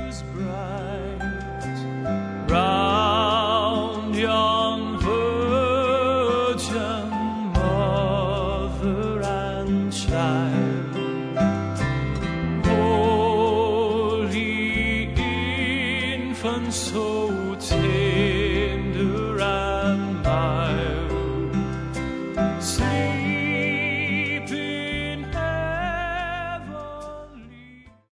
is bright round yon virgin mother and child. Holy infant, so take